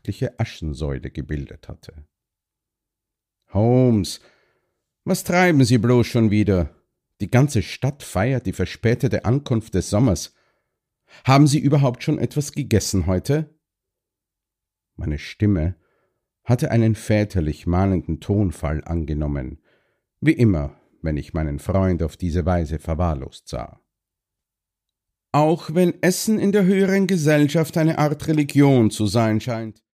stattliche Aschensäule gebildet hatte. »Holmes, was treiben Sie bloß schon wieder? Die ganze Stadt feiert die verspätete Ankunft des Sommers. Haben Sie überhaupt schon etwas gegessen heute?« Meine Stimme hatte einen väterlich mahnenden Tonfall angenommen, wie immer, wenn ich meinen Freund auf diese Weise verwahrlost sah. Auch wenn Essen in der höheren Gesellschaft eine Art Religion zu sein scheint,